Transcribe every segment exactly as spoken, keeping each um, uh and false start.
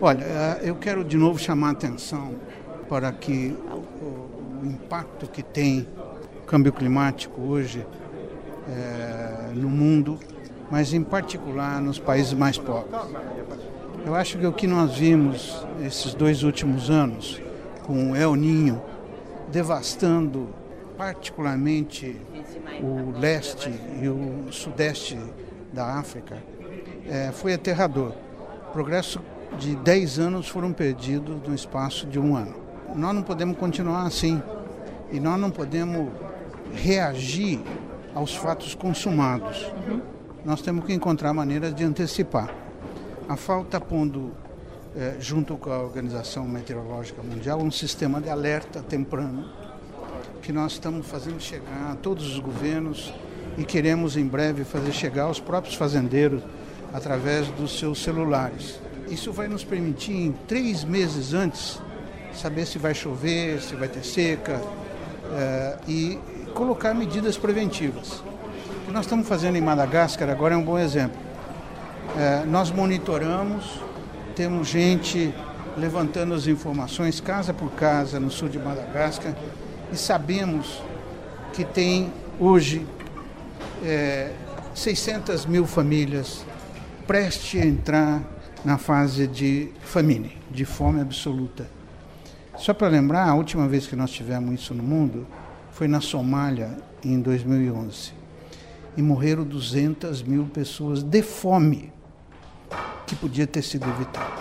Olha, eu quero de novo chamar a atenção para que o, o impacto que tem o câmbio climático hoje é, no mundo, mas em particular nos países mais pobres. Eu acho que o que nós vimos esses dois últimos anos, com o El Niño devastando particularmente o leste e o sudeste da África, é, foi aterrador. O progresso de dez anos foram perdidos no espaço de um ano. Nós não podemos continuar assim e nós não podemos reagir aos fatos consumados. Uhum. Nós temos que encontrar maneiras de antecipar. A FAO está pondo, eh, junto com a Organização Meteorológica Mundial, um sistema de alerta temprano que nós estamos fazendo chegar a todos os governos e queremos em breve fazer chegar aos próprios fazendeiros através dos seus celulares. Isso vai nos permitir, em três meses antes, saber se vai chover, se vai ter seca eh, e colocar medidas preventivas. O que nós estamos fazendo em Madagascar agora é um bom exemplo. Eh, nós monitoramos, temos gente levantando as informações casa por casa no sul de Madagascar e sabemos que tem hoje eh, seiscentas mil famílias prestes a entrar na fase de famine, de fome absoluta. Só para lembrar, a última vez que nós tivemos isso no mundo foi na Somália, em dois mil e onze. E morreram duzentas mil pessoas de fome, que podia ter sido evitada.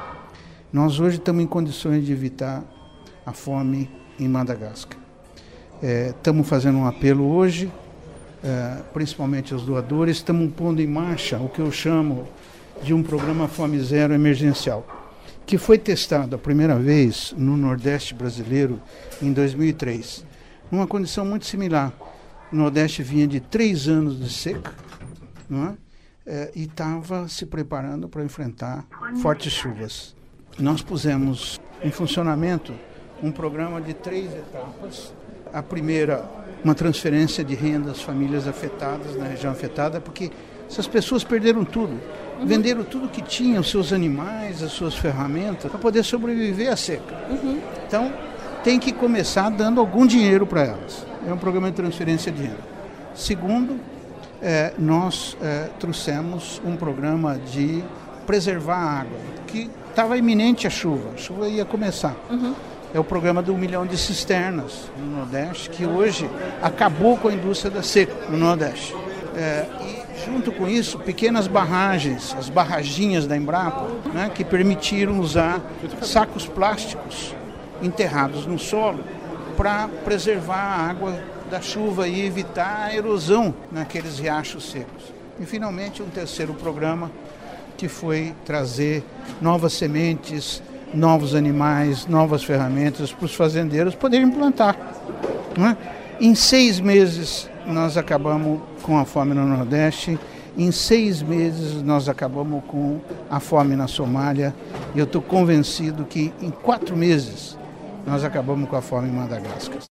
Nós hoje estamos em condições de evitar a fome em Madagascar. É, estamos fazendo um apelo hoje, é, principalmente aos doadores, estamos pondo em marcha o que eu chamo de um programa Fome Zero emergencial, que foi testado a primeira vez no Nordeste brasileiro em dois mil e três, numa condição muito similar. O Nordeste vinha de três anos de seca, não é? É, e estava se preparando para enfrentar fortes chuvas. Nós pusemos em funcionamento um programa de três etapas. A primeira, uma transferência de renda às famílias afetadas, na região afetada, porque essas pessoas perderam tudo. Uhum. Venderam tudo que tinham, os seus animais, as suas ferramentas, para poder sobreviver à seca. Uhum. Então, tem que começar dando algum dinheiro para elas. É um programa de transferência de renda. Segundo, é, nós é, trouxemos um programa de preservar a água, que estava iminente a chuva, a chuva ia começar. Uhum. É o programa do milhão de cisternas no Nordeste, que hoje acabou com a indústria da seca no Nordeste. É, e junto com isso, pequenas barragens, as barraginhas da Embrapa, né, que permitiram usar sacos plásticos enterrados no solo para preservar a água da chuva e evitar a erosão naqueles riachos secos. E finalmente um terceiro programa que foi trazer novas sementes, novos animais, novas ferramentas para os fazendeiros poderem plantar. Né? Em seis meses nós acabamos com a fome no Nordeste, em seis meses nós acabamos com a fome na Somália e eu estou convencido que em quatro meses nós acabamos com a fome em Madagascar.